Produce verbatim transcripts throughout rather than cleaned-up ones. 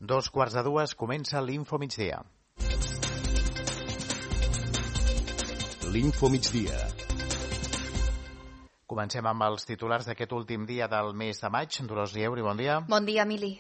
Dos quarts de dues comença l'Info Migdia. L'Info Migdia. Comencem amb els titulars d'aquest últim dia del mes de maig. Dolors Lieuri, bon dia. Bon dia, Emili.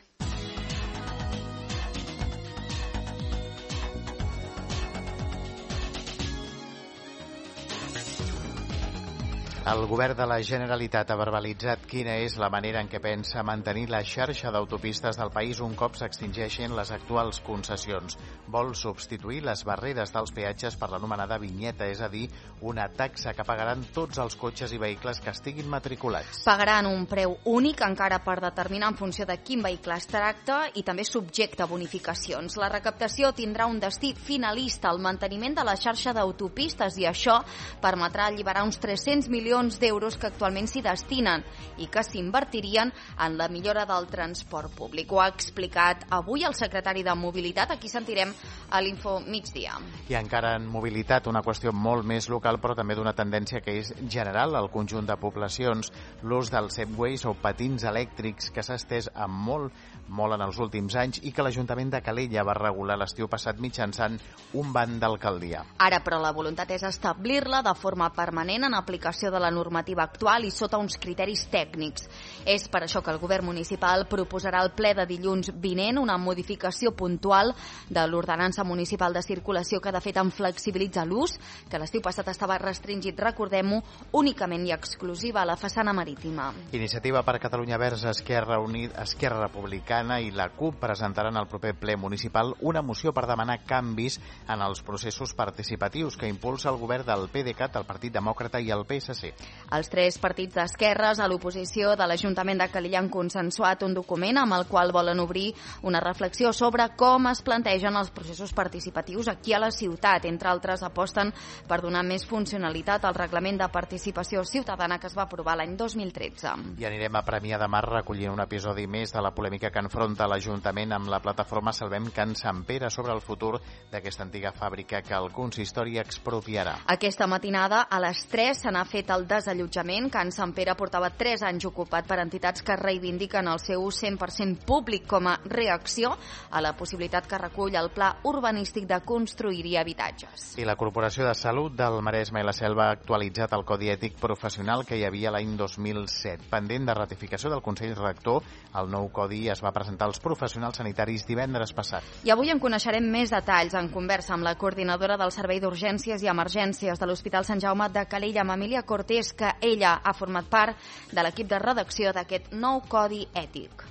El govern de la Generalitat ha verbalitzat quina és la manera en què pensa mantenir la xarxa d'autopistes del país un cop s'extingeixin les actuals concessions. Vol substituir les barreres dels peatges per l'anomenada vinyeta, és a dir, una taxa que pagaran tots els cotxes i vehicles que estiguin matriculats. Pagaran un preu únic encara per determinar en funció de quin vehicle es tracta i també subjecte a bonificacions. La recaptació tindrà un destí finalista, el manteniment de la xarxa d'autopistes, i això permetrà alliberar uns tres-cents milions d'euros que actualment s'hi destinen i que s'invertirien en la millora del transport públic. Ho ha explicat avui el secretari de Mobilitat. Aquí sentirem a l'Info Migdia. I encara en mobilitat, una qüestió molt més local, però també d'una tendència que és general al conjunt de poblacions, l'ús dels Segways o patins elèctrics, que s'ha estès amb molt, molt en els últims anys i que l'Ajuntament de Calella va regular l'estiu passat mitjançant un ban d'alcaldia. Ara, però, la voluntat és establir-la de forma permanent en aplicació de la normativa actual i sota uns criteris tècnics. És per això que el govern municipal proposarà al ple de dilluns vinent una modificació puntual de l'ordenança municipal de circulació que de fet en flexibilitza l'ús, que l'estiu passat estava restringit, recordem-ho, únicament i exclusiva a la façana marítima. Iniciativa per Catalunya Verds, Esquerra Unida, Esquerra Republicana i la CUP presentaran al proper ple municipal una moció per demanar canvis en els processos participatius que impulsa el govern del PDeCAT, el Partit Demòcrata i el P S C. Els tres partits d'esquerres a l'oposició de l'Ajuntament de Calella han consensuat un document amb el qual volen obrir una reflexió sobre com es plantegen els processos participatius aquí a la ciutat. Entre altres, aposten per donar més funcionalitat al reglament de participació ciutadana que es va aprovar l'any dos mil tretze. I anirem a Premià de Mar recollint un episodi més de la polèmica que enfronta l'Ajuntament amb la plataforma Salvem Can Sant Pere sobre el futur d'aquesta antiga fàbrica que el consistori expropiarà. Aquesta matinada a les tres se n'ha fet el desallotjament. Can Sant Pere portava tres anys ocupat per entitats que reivindiquen el seu cent per cent públic com a reacció a la possibilitat que recull el pla urbanístic de construir-hi habitatges. I la Corporació de Salut del Maresme i la Selva ha actualitzat el Codi Ètic Professional que hi havia l'any dos mil set. Pendent de ratificació del Consell Rector, el nou codi es va presentar als professionals sanitaris divendres passat. I avui en coneixerem més detalls en conversa amb la coordinadora del Servei d'Urgències i Emergències de l'Hospital Sant Jaume de Calella, amb Emília Cortés, que ella ha format part de l'equip de redacció d'aquest nou codi ètic.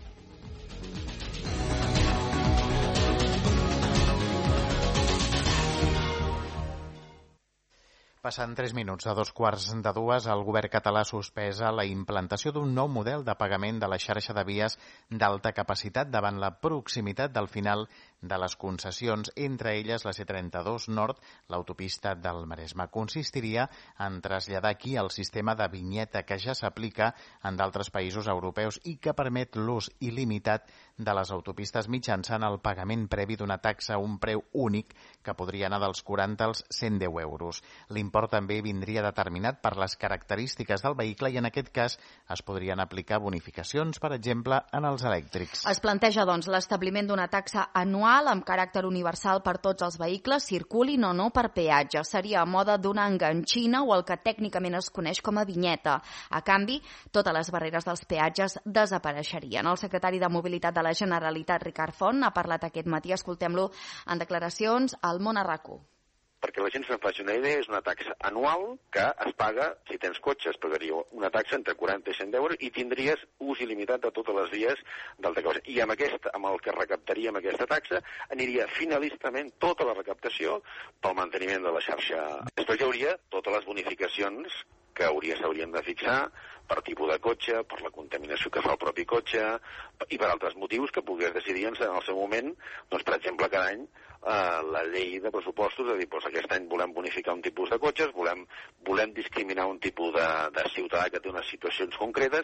Passant tres minuts a dos quarts de dues, el govern català suspesa la implantació d'un nou model de pagament de la xarxa de vies d'alta capacitat davant la proximitat del final de les concessions, entre elles la C trenta-dos Nord, l'autopista del Maresme. Consistiria en traslladar aquí el sistema de vinyeta que ja s'aplica en d'altres països europeus i que permet l'ús il·limitat de les autopistes mitjançant el pagament previ d'una taxa a un preu únic que podria anar dels quaranta als cent deu euros. L'import també vindria determinat per les característiques del vehicle i en aquest cas es podrien aplicar bonificacions, per exemple, en els elèctrics. Es planteja, doncs, l'establiment d'una taxa anual amb caràcter universal per tots els vehicles, circulin o no per peatge. Seria a moda d'una enganxina o el que tècnicament es coneix com a vinyeta. A canvi, totes les barreres dels peatges desapareixerien. El secretari de Mobilitat de la Generalitat, Ricard Font, ha parlat aquest matí. Escoltem-lo en declaracions al Món a RAC u. Perquè la gent se'n faci una idea, és una taxa anual que es paga si tens cotxes, pagaria una taxa entre quaranta i cent euros i tindries ús il·limitat de totes les vies d'alta capacitat. I amb, aquesta, amb el que recaptaríem aquesta taxa aniria finalistament tota la recaptació pel manteniment de la xarxa. Després hi hauria totes les bonificacions que hauria s'haurien de fixar per tipus de cotxe, per la contaminació que fa el propi cotxe i per altres motius que pogués decidir en el seu moment, doncs, per exemple, cada any eh, la llei de pressupostos, és a dir, doncs, aquest any volem bonificar un tipus de cotxes, volem, volem discriminar un tipus de, de ciutadà que té unes situacions concretes.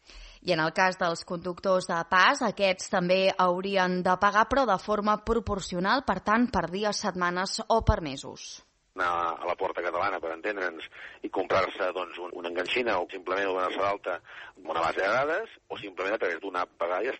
I en el cas dels conductors de pas, aquests també haurien de pagar, però de forma proporcional, per tant, per dies, setmanes o per mesos. Anar a la Porta Catalana, per entendre'ns, i comprar-se doncs, un, una enganxina o simplement donar-se d'alta amb una base de dades o simplement a través d'una app pagar i ja està.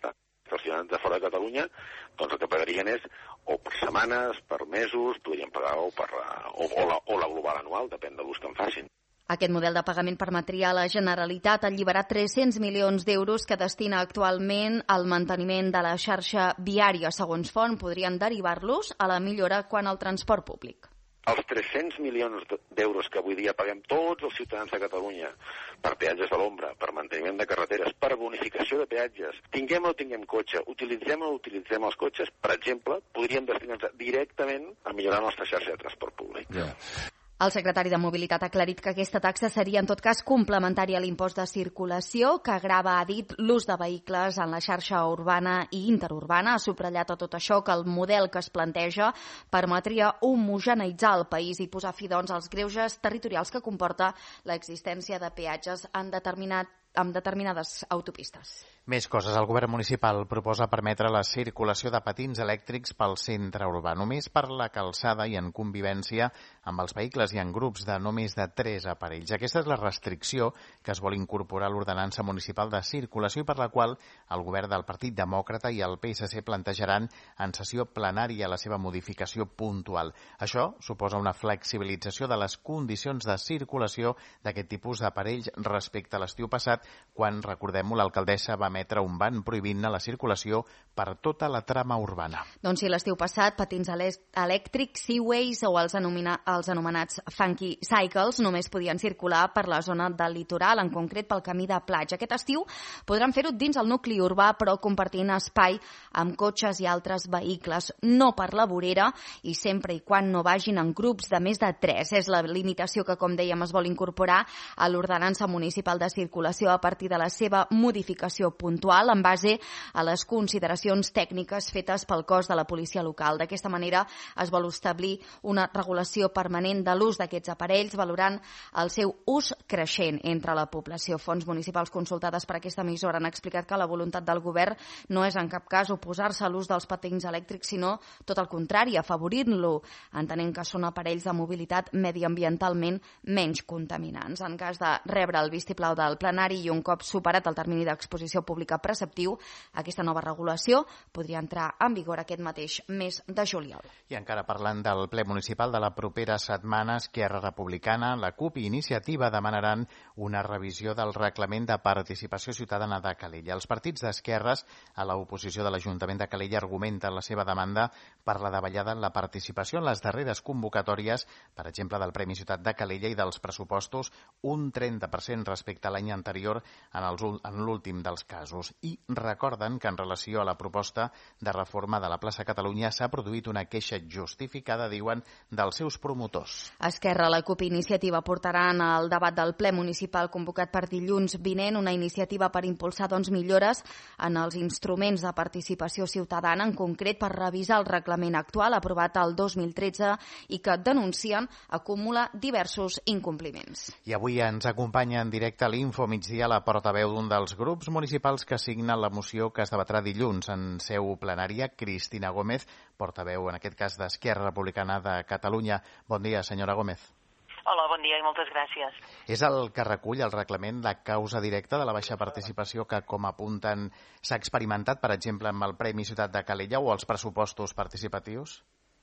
Els ciutadans de fora de Catalunya, doncs el que pagarien és o per setmanes, per mesos, podrien pagar o, per, o, o, la, o la global anual, depèn de l'ús que en facin. Aquest model de pagament permetria a la Generalitat alliberar tres-cents milions d'euros que destina actualment al manteniment de la xarxa viària. Segons Font, podrien derivar-los a la millora quant al transport públic. Els tres-cents milions d'euros que avui dia paguem tots els ciutadans de Catalunya per peatges de l'ombra, per manteniment de carreteres, per bonificació de peatges, tinguem o tinguem cotxe, utilitzem o utilitzem els cotxes, per exemple, podríem destinar-nos directament a millorar la nostra xarxa de transport públic. Yeah. El secretari de Mobilitat ha aclarit que aquesta taxa seria, en tot cas, complementària a l'impost de circulació, que grava, ha dit, l'ús de vehicles en la xarxa urbana i interurbana. Ha subratllat a tot això que el model que es planteja permetria homogeneïtzar el país i posar fi, doncs, als greuges territorials que comporta l'existència de peatges en determinat amb determinades autopistes. Més coses. El govern municipal proposa permetre la circulació de patins elèctrics pel centre urbà, només per la calçada i en convivència amb els vehicles i en grups de no més de tres aparells. Aquesta és la restricció que es vol incorporar a l'ordenança municipal de circulació i per la qual el govern del Partit Demòcrata i el P S C plantejaran en sessió plenària la seva modificació puntual. Això suposa una flexibilització de les condicions de circulació d'aquest tipus d'aparells respecte a l'estiu passat, quan, recordem-ho, l'alcaldessa va emetre un ban prohibint-ne la circulació per tota la trama urbana. Doncs sí, l'estiu passat, patins elèctrics, Seaways o els, anomena, els anomenats Funky Cycles només podien circular per la zona del litoral, en concret pel camí de platja. Aquest estiu podran fer-ho dins el nucli urbà, però compartint espai amb cotxes i altres vehicles, no per la vorera i sempre i quan no vagin en grups de més de tres. És la limitació que, com dèiem, es vol incorporar a l'ordenança municipal de circulació a partir de la seva modificació puntual en base a les consideracions tècniques fetes pel cos de la policia local. D'aquesta manera es vol establir una regulació permanent de l'ús d'aquests aparells, valorant el seu ús creixent entre la població. Fonts municipals consultades per aquesta emissora han explicat que la voluntat del govern no és en cap cas oposar-se a l'ús dels patins elèctrics, sinó tot el contrari, afavorir-lo, entenent que són aparells de mobilitat mediambientalment menys contaminants. En cas de rebre el vistiplau del plenari i un cop superat el termini d'exposició pública preceptiu, aquesta nova regulació podria entrar en vigor aquest mateix mes de juliol. I encara parlant del ple municipal de la propera setmana, Esquerra Republicana, la CUP i Iniciativa demanaran una revisió del reglament de participació ciutadana de Calella. Els partits d'esquerres a l'oposició de l'Ajuntament de Calella argumenten la seva demanda per la davallada en la participació en les darreres convocatòries, per exemple, del Premi Ciutat de Calella i dels pressupostos, un trenta per cent respecte a l'any anterior en, els, en l'últim dels casos. I recorden que en relació a la proposta de reforma de la plaça Catalunya s'ha produït una queixa justificada, diuen, dels seus promotors. Esquerra, la CUP i Iniciativa portaran al debat del ple municipal convocat per dilluns vinent una iniciativa per impulsar doncs, millores en els instruments de participació ciutadana, en concret per revisar el reglament actual aprovat el dos mil tretze i que denuncien acumula diversos incompliments. I avui ens acompanya en directe a l'Info Migdia la portaveu d'un dels grups municipals que signen la moció que es debatrà dilluns en seu plenària, Cristina Gómez, portaveu en aquest cas d'Esquerra Republicana de Catalunya. Bon dia, senyora Gómez. Hola, bon dia i moltes gràcies. És el que recull el reglament la causa directa de la baixa participació que, com apunten, s'ha experimentat, per exemple, amb el Premi Ciutat de Calella o els pressupostos participatius?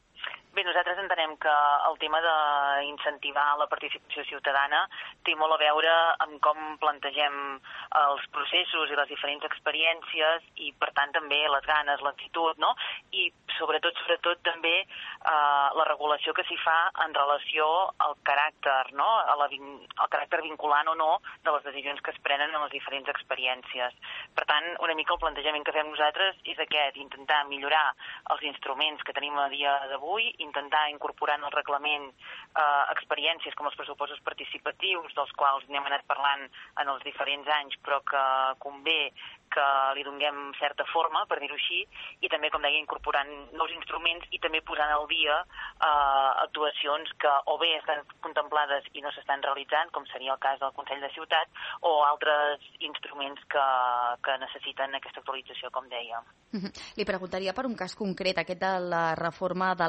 Bé, nosaltres entenem que el tema d'incentivar la participació ciutadana té molt a veure amb com plantegem els processos i les diferents experiències i, per tant, també les ganes, l'actitud, no? I, sobretot, sobretot també eh, la regulació que s'hi fa en relació al caràcter, no? A la, al caràcter vinculant o no de les decisions que es prenen en les diferents experiències. Per tant, una mica el plantejament que fem nosaltres és aquest, intentar millorar els instruments que tenim a dia d'avui, intentar incorporar en el reglament eh, experiències com els pressupostos participatius, dels quals n'hem anat parlant en els diferents anys, però que convé que li donem certa forma, per dir-ho així, i també, com deia, incorporant nous instruments i també posant al dia eh, actuacions que o bé estan contemplades i no s'estan realitzant, com seria el cas del Consell de Ciutat, o altres instruments que, que necessiten aquesta actualització, com deia. Li preguntaria per un cas concret, aquest de la reforma de la plaça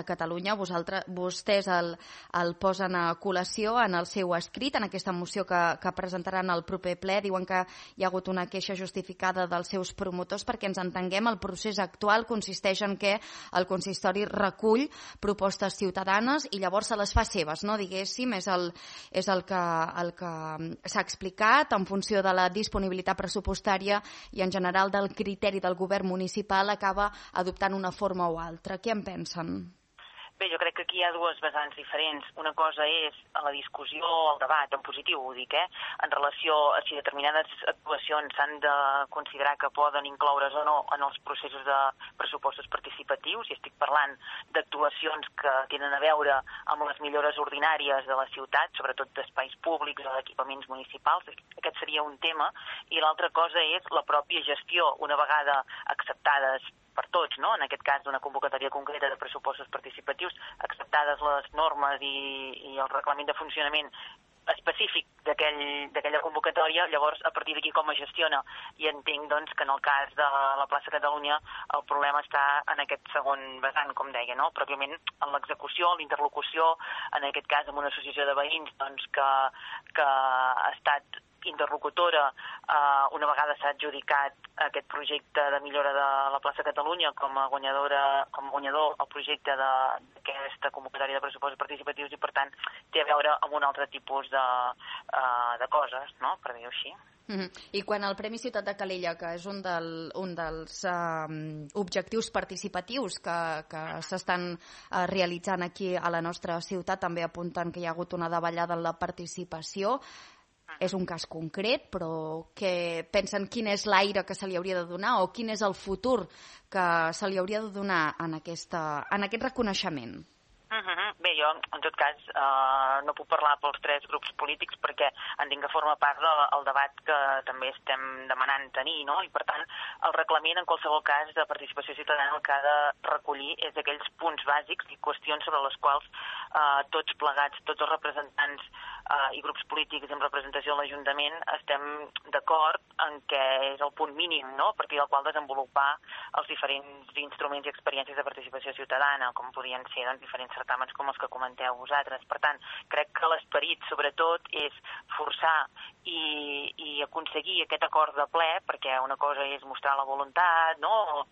Catalunya. Vosaltres, vostès el, el posen a col·lació en el seu escrit, en aquesta moció que, que presentaran al proper ple. Diuen que hi ha hagut una queixa justificada dels seus promotors. Perquè ens entenguem, el procés actual consisteix en què el consistori recull propostes ciutadanes i llavors se les fa seves, no? Diguéssim, és el, és el que, el que s'ha explicat en funció de la disponibilitat pressupostària i en general del criteri del govern municipal acaba adoptant una forma o altra. Què en pensen? Bé, jo crec que aquí hi ha dues vessants diferents. Una cosa és la discussió, el debat, en positiu ho dic, eh? En relació a si determinades actuacions s'han de considerar que poden incloure's o no en els processos de pressupostos participatius, i estic parlant d'actuacions que tenen a veure amb les millores ordinàries de la ciutat, sobretot d'espais públics o d'equipaments municipals. Aquest seria un tema. I l'altra cosa és la pròpia gestió, una vegada acceptades per tots, no? En aquest cas d'una convocatòria concreta de pressupostos participatius, acceptades les normes i, i el reglament de funcionament específic d'aquella convocatòria, llavors a partir d'aquí com es gestiona. I entenc doncs, que en el cas de la plaça Catalunya el problema està en aquest segon vessant, com deia, no? Pròpiament en l'execució, l'interlocució, en aquest cas amb una associació de veïns doncs, que, que ha estat interlocutora eh, una vegada s'ha adjudicat aquest projecte de millora de la plaça Catalunya com a guanyadora, com a guanyador el projecte d'aquesta convocatòria de pressupostos participatius, i per tant té a veure amb un altre tipus de, uh, de coses, no? Per dir-ho així. Mm-hmm. I quan el Premi Ciutat de Calella, que és un, del, un dels um, objectius participatius que, que s'estan uh, realitzant aquí a la nostra ciutat, també apunten que hi ha hagut una davallada en la participació. És un cas concret, però que pensen quin és l'aire que se li hauria de donar o quin és el futur que se li hauria de donar en, aquesta, en aquest reconeixement? Uh-huh. Bé, jo, en tot cas, eh, no puc parlar pels tres grups polítics perquè entenc que forma part del debat que també estem demanant tenir, no? I, per tant, el reglament, en qualsevol cas, de participació ciutadana el que ha de recollir és aquells punts bàsics i qüestions sobre les quals eh, tots plegats, tots els representants eh, i grups polítics amb representació a l'Ajuntament estem d'acord en què és el punt mínim, no?, a partir del qual desenvolupar els diferents instruments i experiències de participació ciutadana, com podrien ser doncs, diferents certàmens com els que comenteu vosaltres. Per tant, crec que l'esperit, sobretot, és forçar i, i aconseguir aquest acord de ple, perquè una cosa és mostrar la voluntat, no?, o,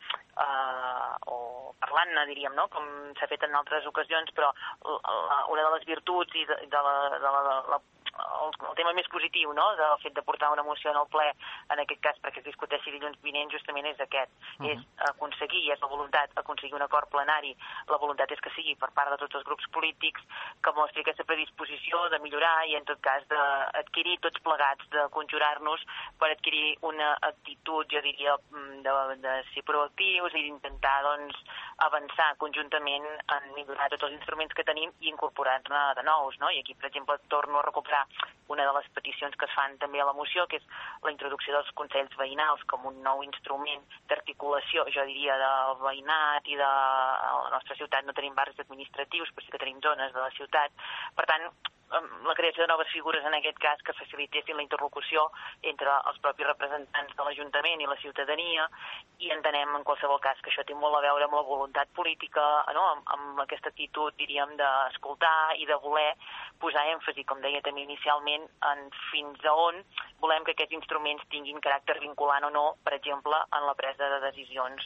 uh, o parlant-ne, diríem, no?, com s'ha fet en altres ocasions, però la, una de les virtuts i de, de la, de la, de la El, el tema més positiu, no?, del fet de portar una moció en el ple, en aquest cas perquè es discuteixi dilluns vinent, justament és aquest. Uh-huh. És aconseguir, és la voluntat, aconseguir un acord plenari. La voluntat és que sigui per part de tots els grups polítics que mostri aquesta predisposició de millorar i, en tot cas, d'adquirir tots plegats, de conjurar-nos per adquirir una actitud, jo diria, de, de ser proactius i d'intentar, doncs, avançar conjuntament en millorar tots els instruments que tenim i incorporar-ne de nous, no? I aquí, per exemple, torno a recuperar una de les peticions que es fan també a la moció, que és la introducció dels consells veïnals com un nou instrument d'articulació, jo diria, del veïnat i de la nostra ciutat. No tenim barris administratius, però sí que tenim zones de la ciutat. Per tant, la creació de noves figures, en aquest cas, que facilitessin la interlocució entre els propis representants de l'Ajuntament i la ciutadania, i entenem, en qualsevol cas, que això té molt a veure amb la voluntat política, no?, amb, amb aquesta actitud, diríem, d'escoltar i de voler posar èmfasi, com deia també inicialment, en fins a on volem que aquests instruments tinguin caràcter vinculant o no, per exemple, en la presa de decisions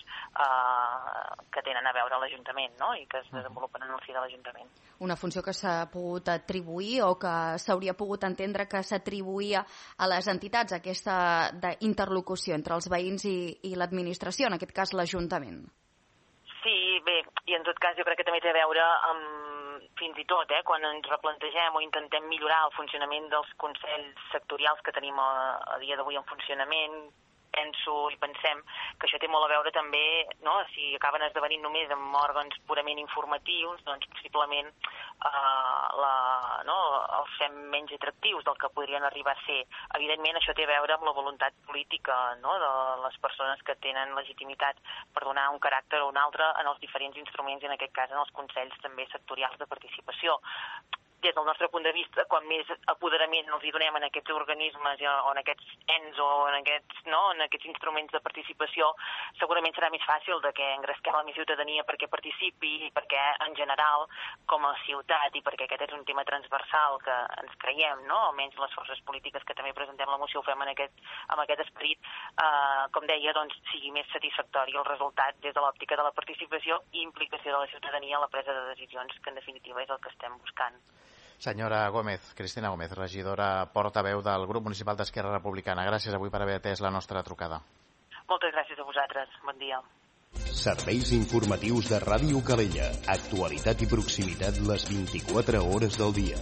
eh, que tenen a veure a l'Ajuntament, no?, i que es desenvolupen en el si de l'Ajuntament. Una funció que s'ha pogut atribuir o que s'hauria pogut entendre que s'atribuïa a les entitats, aquesta interlocució entre els veïns i, i l'administració, en aquest cas l'Ajuntament. Sí, bé, i en tot cas jo crec que també té a veure amb, fins i tot, eh, quan ens replantegem o intentem millorar el funcionament dels consells sectorials que tenim a, a dia d'avui en funcionament, penso i pensem que això té molt a veure també, no?, si acaben esdevenint només amb òrgans purament informatius, doncs possiblement eh, la, no, els fem menys atractius del que podrien arribar a ser. Evidentment això té a veure amb la voluntat política, no?, de les persones que tenen legitimitat per donar un caràcter o un altre en els diferents instruments, i en aquest cas en els consells també sectorials de participació. des del nostre punt de vista, quan més apoderament els hi donem en aquests organismes o en aquests ens o en aquests, no, en aquests instruments de participació, segurament serà més fàcil de que engresquem la més ciutadania perquè participi i perquè en general, com a ciutat, i perquè aquest és un tema transversal que ens creiem, no? Almenys les forces polítiques que també presentem la moció ho fem en aquest, amb aquest esperit, eh, com deia, doncs sigui més satisfactori el resultat des de l'òptica de la participació i implicació de la ciutadania en la presa de decisions, que en definitiva és el que estem buscant. Senyora Gómez, Cristina Gómez, regidora portaveu del grup municipal d'Esquerra Republicana. Gràcies avui per haver atès la nostra trucada. Moltes gràcies a vosaltres. Bon dia. Serveis informatius de Ràdio Calella. Actualitat i proximitat les vint-i-quatre hores del dia.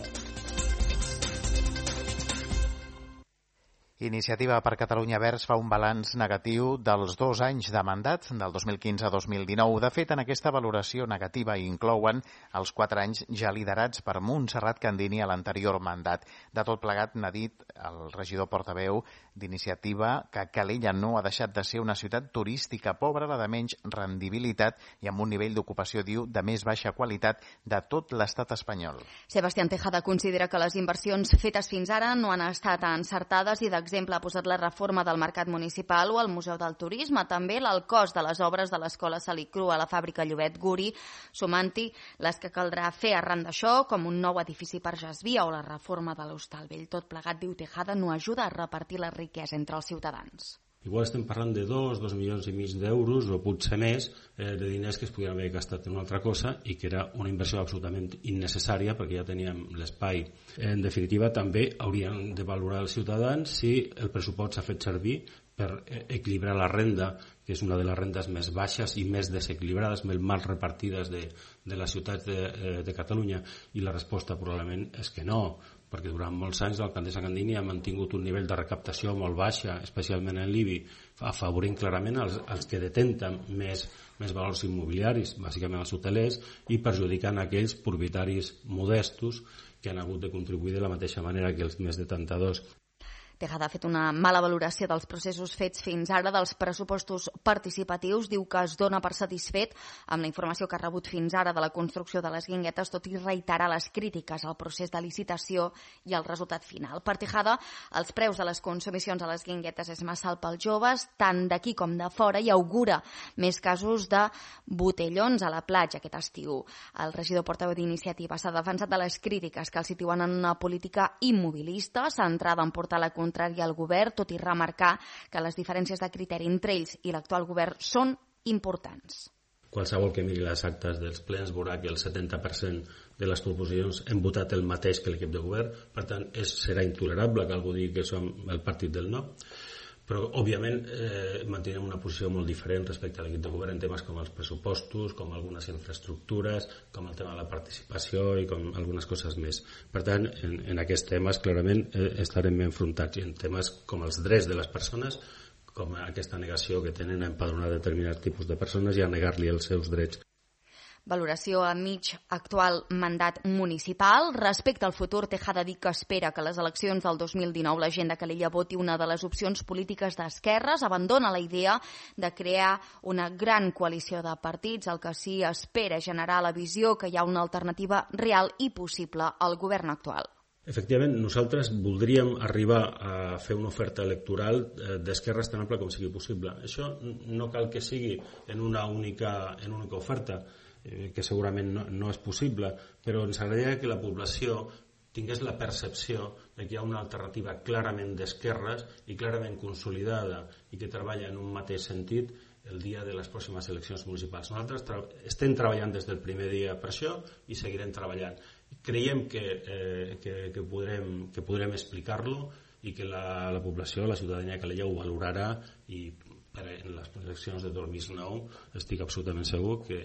Iniciativa per Catalunya Verds fa un balanç negatiu dels dos anys de mandat, del dos mil quinze a dos mil dinou. De fet, en aquesta valoració negativa inclouen els quatre anys ja liderats per Montserrat Candini a l'anterior mandat. De tot plegat, n'ha dit el regidor portaveu d'Iniciativa que Calella no ha deixat de ser una ciutat turística pobra, la de menys rendibilitat i amb un nivell d'ocupació, diu, de més baixa qualitat de tot l'estat espanyol. Sebastián Tejada considera que les inversions fetes fins ara no han estat encertades i d'exemple ha posat la reforma del mercat municipal o el Museu del Turisme, també el cost de les obres de l'Escola Salicru a la fàbrica Llobet Guri, sumant-hi les que caldrà fer arran d'això, com un nou edifici per Jasvia o la reforma de l'Hostal Vell. Tot plegat, diu Tejada, no ajuda a repartir la riquesa entre els ciutadans. Igual estem parlant de dos, dos milions i mig d'euros o potser més eh, de diners que es podrien haver gastat en una altra cosa i que era una inversió absolutament innecessària perquè ja teníem l'espai. En definitiva, també haurien de valorar els ciutadans si el pressupost s'ha fet servir per equilibrar la renda, que és una de les rendes més baixes i més desequilibrades, més mal repartides de, de les ciutats de, de Catalunya, i la resposta probablement és que no, perquè durant molts anys l'alcaldessa Candini ha mantingut un nivell de recaptació molt baixa, especialment en l'I B I, afavorint clarament els, els que detenten més, més valors immobiliaris, bàsicament els hotelers, i perjudicant aquells propietaris modestos que han hagut de contribuir de la mateixa manera que els més detentadors. Tejada ha fet una mala valoració dels processos fets fins ara dels pressupostos participatius. Diu que es dona per satisfet amb la informació que ha rebut fins ara de la construcció de les guinguetes, tot i reiterar les crítiques al procés de licitació i al resultat final. Per Tejada, els preus de les consumicions a les guinguetes és massa alt pels joves, tant d'aquí com de fora, i augura més casos de botellons a la platja aquest estiu. El regidor portaveu d'Iniciativa s'ha defensat de les crítiques que el situen en una política immobilista, centrada en portar la contrari al govern, tot i remarcar que les diferències de criteri entre ells i l'actual govern són importants. Qualsevol que miri les actes dels plens veurà que el setanta per cent de les proposicions hem votat el mateix que l'equip de govern, per tant és, serà intolerable que algú digui que som el partit del no, però òbviament eh, mantenen una posició molt diferent respecte a l'equip de govern en temes com els pressupostos, com algunes infraestructures, com el tema de la participació i com algunes coses més. Per tant, en, en aquests temes clarament eh, estarem enfrontats, i en temes com els drets de les persones, com aquesta negació que tenen a empadronar determinats tipus de persones i a negar-li els seus drets. Valoració a mig actual mandat municipal. Respecte al futur, Tejada ha dit que espera que a les eleccions del dos mil dinou la gent de Calella voti una de les opcions polítiques d'esquerres. Abandona la idea de crear una gran coalició de partits. El que sí espera generar la visió que hi ha una alternativa real i possible al govern actual. Efectivament, nosaltres voldríem arribar a fer una oferta electoral d'esquerres tan ampla com sigui possible. Això no cal que sigui en una única, en una única oferta, que segurament no, no és possible, però ens agradaria que la població tingués la percepció de que hi ha una alternativa clarament d'esquerres i clarament consolidada i que treballa en un mateix sentit el dia de les pròximes eleccions municipals. Nosaltres tra- estem treballant des del primer dia per això i seguirem treballant. Creiem que, eh, que, que, podrem, que podrem explicar-lo i que la, la població, la ciutadania de Calella ho valorarà, i en les eleccions de dos mil nou estic absolutament segur que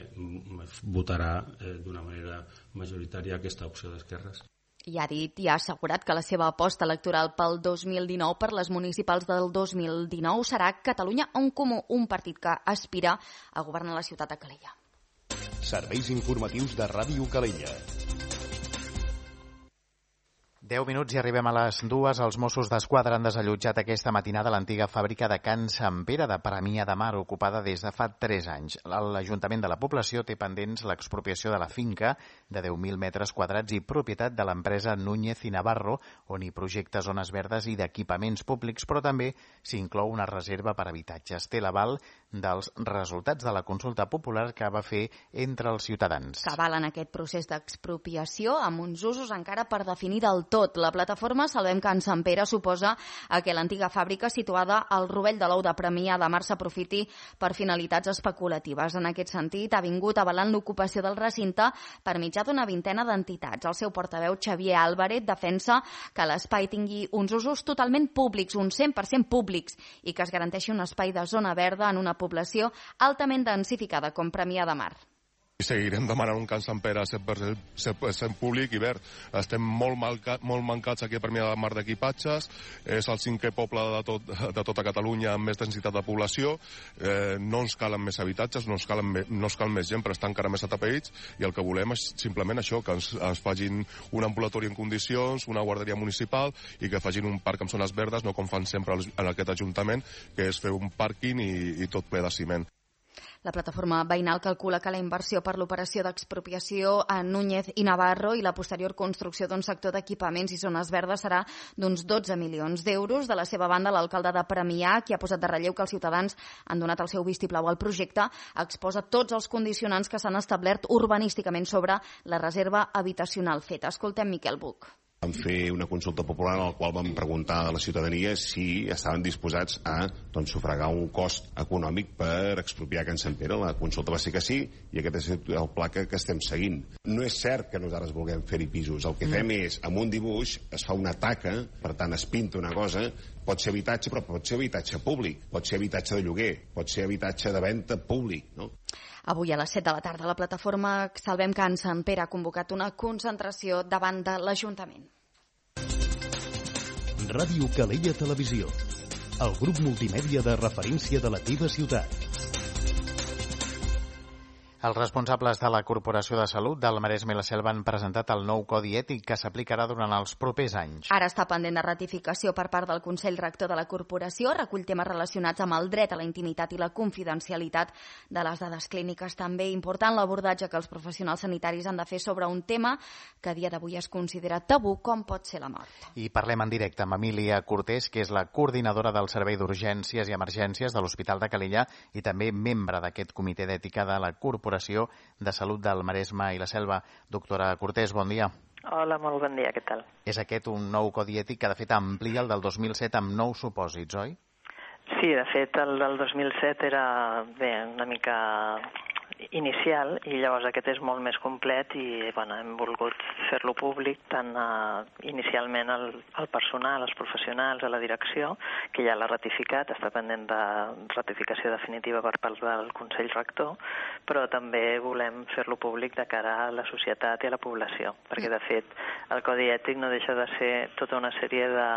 votarà eh, d'una manera majoritària aquesta opció d'esquerres. I ha dit i ha assegurat que la seva aposta electoral pel dos mil dinou per les municipals del dos mil dinou serà Catalunya en Comú, un partit que aspira a governar la ciutat de Calella. Serveis informatius de Ràdio Calella. deu minuts i arribem a les dues. Els Mossos d'Esquadra han desallotjat aquesta matinada l'antiga fàbrica de Can Sant Pere de Premià de Mar, ocupada des de fa tres anys. L'Ajuntament de la població té pendents l'expropiació de la finca de deu mil metres quadrats i propietat de l'empresa Núñez i Navarro, on hi projecta zones verdes i d'equipaments públics, però també s'inclou una reserva per habitatges. Té l'aval dels resultats de la consulta popular que va fer entre els ciutadans. Que avalen aquest procés d'expropiació amb uns usos encara per definir del tot. La plataforma Salvem Can Sant Pere suposa que l'antiga fàbrica situada al Rovell de l'Ou de Premià de Mar s'aprofiti per finalitats especulatives. En aquest sentit, ha vingut avalant l'ocupació del recinte per mitjà d'una vintena d'entitats. El seu portaveu, Xavier Álvarez, defensa que l'espai tingui uns usos totalment públics, un cent per cent públics, i que es garanteixi un espai de zona verda en una població altament densificada com Premià de Mar. I seguirem demanant un Can Sant Pere cent per cent públic i verd. Estem molt, malca, molt mancats aquí a Premià de Mar d'equipatges, és el cinquè poble de, tot, de tota Catalunya amb més densitat de població, eh, no ens calen més habitatges, no ens, calen, no ens cal més gent, però està encara més atapeïts, i el que volem és simplement això, que ens, ens facin un ambulatori en condicions, una guarderia municipal i que facin un parc amb zones verdes, no com fan sempre en aquest Ajuntament, que és fer un pàrquing i, i tot ple de ciment. La plataforma veïnal calcula que la inversió per l'operació d'expropiació a Núñez i Navarro i la posterior construcció d'un sector d'equipaments i zones verdes serà d'uns dotze milions d'euros. De la seva banda, l'alcalde de Premià, qui ha posat de relleu que els ciutadans han donat el seu vistiplau al projecte, exposa tots els condicionants que s'han establert urbanísticament sobre la reserva habitacional feta. Escoltem Miquel Buch. Vam fer una consulta popular en la qual vam preguntar a la ciutadania si estaven disposats a doncs, sufragar un cost econòmic per expropiar Can Sant Pere. La consulta va ser que sí, i aquest és el pla que, que estem seguint. No és cert que nosaltres vulguem fer-hi pisos. El que fem és, amb un dibuix, es fa una taca, per tant es pinta una cosa, pot ser habitatge, però pot ser habitatge públic, pot ser habitatge de lloguer, pot ser habitatge de venda públic, no? Avui a les set de la tarda la plataforma Salvem Can Sant Pere ha convocat una concentració davant de l'Ajuntament. Ràdio Calella Televisió, el grup multimèdia de referència de la teva ciutat. Els responsables de la Corporació de Salut del Maresme i la Selva han presentat el nou Codi Ètic que s'aplicarà durant els propers anys. Ara està pendent de ratificació per part del Consell Rector de la Corporació, recull temes relacionats amb el dret a la intimitat i la confidencialitat de les dades clíniques. També important l'abordatge que els professionals sanitaris han de fer sobre un tema que a dia d'avui es considera tabú, com pot ser la mort. I parlem en directe amb Emília Cortés, que és la coordinadora del Servei d'Urgències i Emergències de l'Hospital de Calella i també membre d'aquest Comitè d'Ètica de la Corporació de Salut del Maresme i la Selva. Doctora Cortés, bon dia. Hola, molt bon dia, què tal? És aquest un nou codi ètic que de fet amplia el del dos mil set amb nous supòsits, oi? Sí, de fet el del dos mil set era bé, una mica inicial i llavors aquest és molt més complet i bueno, hem volgut fer-lo públic tant uh, inicialment al, al personal, als professionals, a la direcció, que ja l'ha ratificat, està pendent de ratificació definitiva per part del Consell Rector, però també volem fer-lo públic de cara a la societat i a la població, perquè de fet el Codi Ètic no deixa de ser tota una sèrie de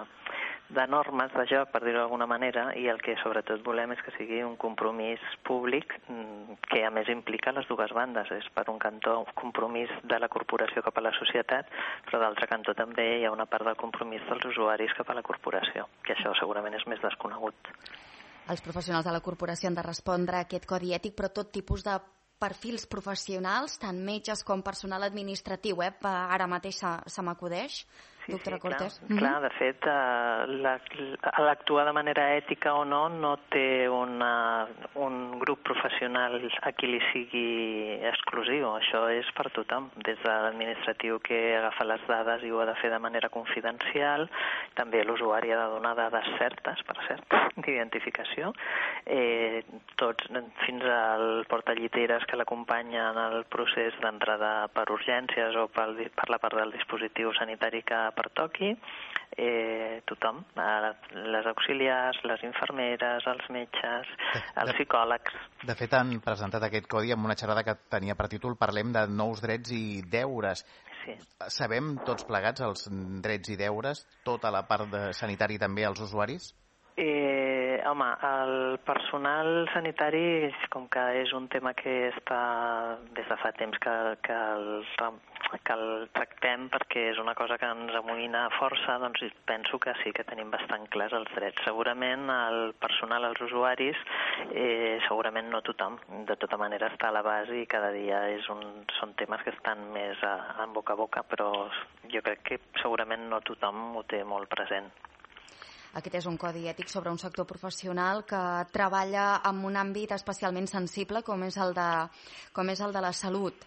de normes de joc, per dir-ho d'alguna manera, i el que sobretot volem és que sigui un compromís públic que a més implica les dues bandes. És per un cantó un compromís de la corporació cap a la societat, però d'altre cantó també hi ha una part del compromís dels usuaris cap a la corporació, que això segurament és més desconegut. Els professionals de la corporació han de respondre a aquest codi ètic, però tot tipus de perfils professionals, tant metges com personal administratiu, eh? Ara mateix se, se m'acudeix. Sí, doctora sí, Cortés. Clar, mm-hmm. clar, de fet, uh, l'actuar de manera ètica o no no té una, un grup professional a qui li sigui exclusiu. Això és per tothom, des de l'administratiu que agafa les dades i ho ha de fer de manera confidencial, també l'usuari ha de donar dades certes, per cert, d'identificació, eh, tots, fins al portalliteres que l'acompanyen en el procés d'entrada per urgències o per, per la part del dispositiu sanitari que pertoqui, eh, tothom, les auxiliars, les infermeres, els metges, els psicòlegs. De fet, han presentat aquest codi amb una xerrada que tenia per títol Parlem de nous drets i deures. Sí. Sabem tots plegats els drets i deures, tota la part de sanitari també als usuaris? Eh, home, el personal sanitari, com que és un tema que està des de fa temps que, que el que el tractem perquè és una cosa que ens amoïna força, doncs penso que sí que tenim bastant clars els drets. Segurament el personal, els usuaris, eh, segurament no tothom. De tota manera està a la base i cada dia és un, són temes que estan més a, en boca a boca, però jo crec que segurament no tothom ho té molt present. Aquest és un codi ètic sobre un sector professional que treballa en un àmbit especialment sensible com és el de, com és el de la salut.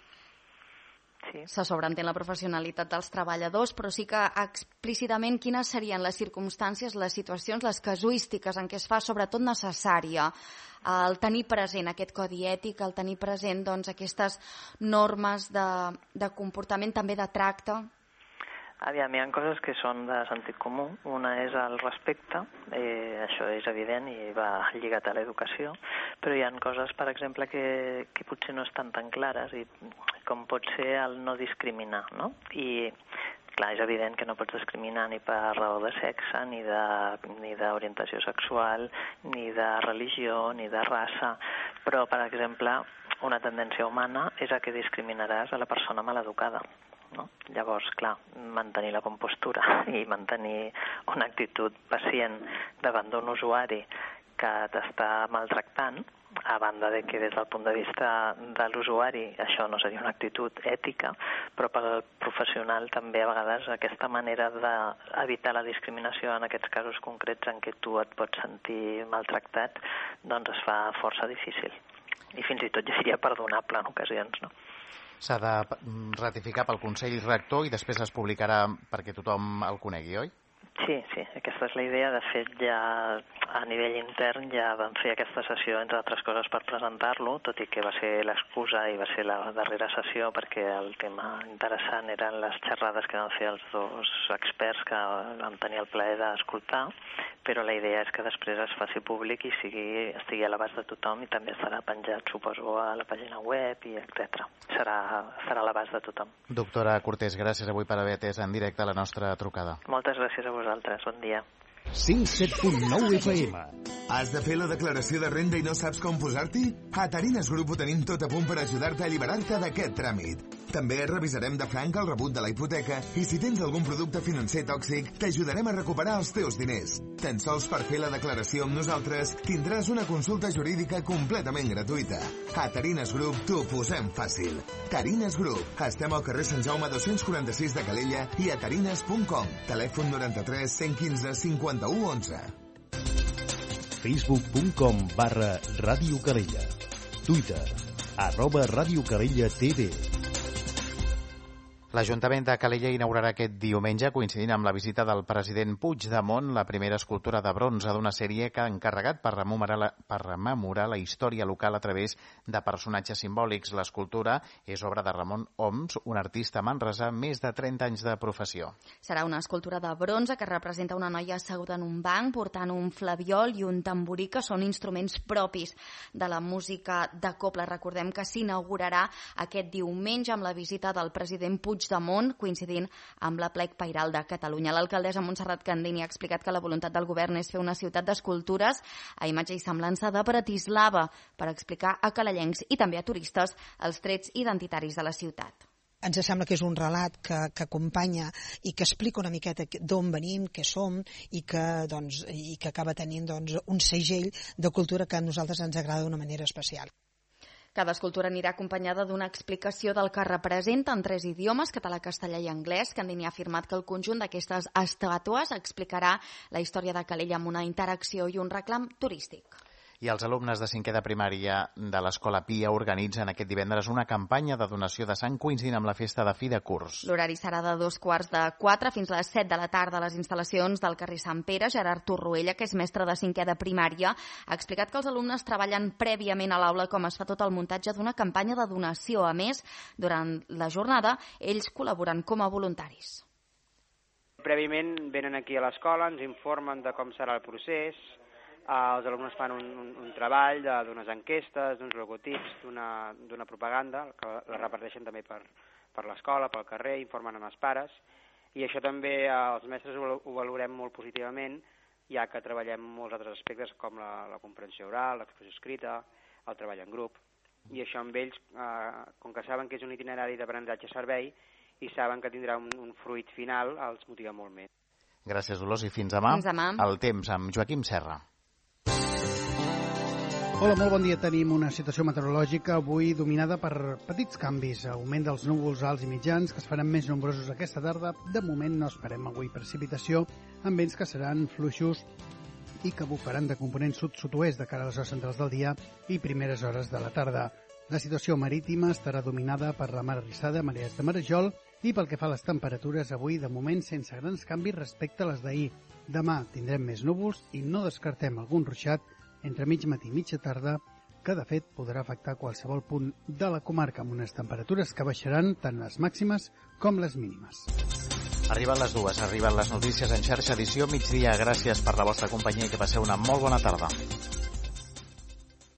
Sí. Se sobreentén la professionalitat dels treballadors, però sí que explícitament quines serien les circumstàncies, les situacions, les casuístiques en què es fa sobretot necessària el tenir present aquest codi ètic, el tenir present doncs, aquestes normes de, de comportament, també de tracte. Aviam, hi ha coses que són de sentit comú. Una és el respecte, eh, això és evident i va lligat a l'educació, però hi ha coses, per exemple, que, que potser no estan tan clares, i com pot ser el no discriminar, no? I clar, és evident que no pots discriminar ni per raó de sexe, ni de, ni d'orientació sexual, ni de religió, ni de raça, però, per exemple, una tendència humana és a que discriminaràs a la persona maleducada. No? Llavors, clar, mantenir la compostura i mantenir una actitud pacient davant d'un usuari que t'està maltractant, a banda de que des del punt de vista de l'usuari això no seria una actitud ètica, però pel professional també a vegades aquesta manera d'evitar la discriminació en aquests casos concrets en què tu et pots sentir maltractat, doncs es fa força difícil. I fins i tot jo diria perdonable en ocasions, no? S'ha de ratificar pel Consell Rector i després es publicarà perquè tothom el conegui, oi? Sí, sí, aquesta és la idea. De fet, ja a nivell intern ja vam fer aquesta sessió, entre altres coses, per presentar-lo, tot i que va ser l'excusa i va ser la darrera sessió perquè el tema interessant eren les xerrades que van fer els dos experts que vam tenir el plaer d'escoltar, però la idea és que després es faci públic i sigui, estigui a l'abast de tothom i també estarà penjat, suposo, a la pàgina web i etcètera. Serà, estarà a l'abast de tothom. Doctora Cortés, gràcies avui per haver atès en directe la nostra trucada. Moltes gràcies a vosaltres. Bon dia. cent set punt nou F M. Has de fer la declaració de renda i no saps com posar-t'hi? A Tarines Group ho tenim tot a punt per ajudar-te a alliberar-te d'aquest tràmit. També revisarem de franc el rebut de la hipoteca i si tens algun producte financer tòxic, t'ajudarem a recuperar els teus diners. Tan sols per fer la declaració amb nosaltres tindràs una consulta jurídica completament gratuïta. A Tarines Group t'ho posem fàcil. Tarines Group. Estem al carrer Sant Jaume dos-cents quaranta-sis de Calella i a tarines punt com. Telèfon noranta-tres cent quinze cinquanta-u onze. facebook punt com barra Ràdio Calella. Twitter, arroba Ràdio Calella T V. L'Ajuntament de Calella inaugurarà aquest diumenge, coincidint amb la visita del president Puigdemont, la primera escultura de bronze d'una sèrie que ha encarregat per rememorar, la, per rememorar la història local a través de personatges simbòlics. L'escultura és obra de Ramon Oms, un artista manresà amb més de trenta anys de professió. Serà una escultura de bronze que representa una noia asseguda en un banc portant un flabiol i un tamborí, que són instruments propis de la música de cobla. Recordem que s'inaugurarà aquest diumenge amb la visita del president Puigdemont Puigdemont, coincidint amb la Plec Pairal de Catalunya. L'alcaldessa Montserrat Candini ha explicat que la voluntat del govern és fer una ciutat d'escultures a imatge i semblança de Bratislava per explicar a calellencs i també a turistes els trets identitaris de la ciutat. Ens sembla que és un relat que, que acompanya i que explica una miqueta d'on venim, què som i que, doncs, i que acaba tenint doncs, un segell de cultura que a nosaltres ens agrada d'una manera especial. Cada escultura anirà acompanyada d'una explicació del que representa en tres idiomes, català, castellà i anglès. Candini ha afirmat que el conjunt d'aquestes estàtues explicarà la història de Calella amb una interacció i un reclam turístic. I els alumnes de cinquè de primària de l'Escola Pia organitzen aquest divendres una campanya de donació de sang coincidint amb la festa de fi de curs. L'horari serà de dos quarts de quatre fins a les set de la tarda a les instal·lacions del carrer Sant Pere. Gerard Torroella, que és mestre de cinquè de primària, ha explicat que els alumnes treballen prèviament a l'aula com es fa tot el muntatge d'una campanya de donació. A més, durant la jornada, ells col·laboren com a voluntaris. Prèviament venen aquí a l'escola, ens informen de com serà el procés. Uh, els alumnes fan un, un, un treball d'unes enquestes, d'uns logotips, d'una propaganda, que la reparteixen també per, per l'escola, pel carrer, informen amb els pares, i això també uh, els mestres ho, ho valorem molt positivament, ja que treballem molts altres aspectes com la, la comprensió oral, l'expressió escrita, el treball en grup, i això amb ells, uh, com que saben que és un itinerari d'aprenentatge-servei, i saben que tindrà un, un fruit final, els motiva molt més. Gràcies, Dolors, i fins demà. Fins demà. El temps amb Joaquim Serra. Hola, molt bon dia. Tenim una situació meteorològica avui dominada per petits canvis. Augment dels núvols alts i mitjans que es faran més nombrosos aquesta tarda. De moment no esperem avui precipitació, amb vents que seran fluixos i que bufaran de component sud-sud-oest de cara a les hores centrals del dia i primeres hores de la tarda. La situació marítima estarà dominada per la mar arrissada, marees de marejol, i pel que fa a les temperatures, avui de moment sense grans canvis respecte a les d'ahir. Demà tindrem més núvols i no descartem algun ruixat entre mig matí i mitja tarda, que de fet podrà afectar qualsevol punt de la comarca amb unes temperatures que baixaran tant les màximes com les mínimes. Arriben les dues, arriben les notícies en xarxa edició migdia. Gràcies per la vostra companyia i que passeu una molt bona tarda.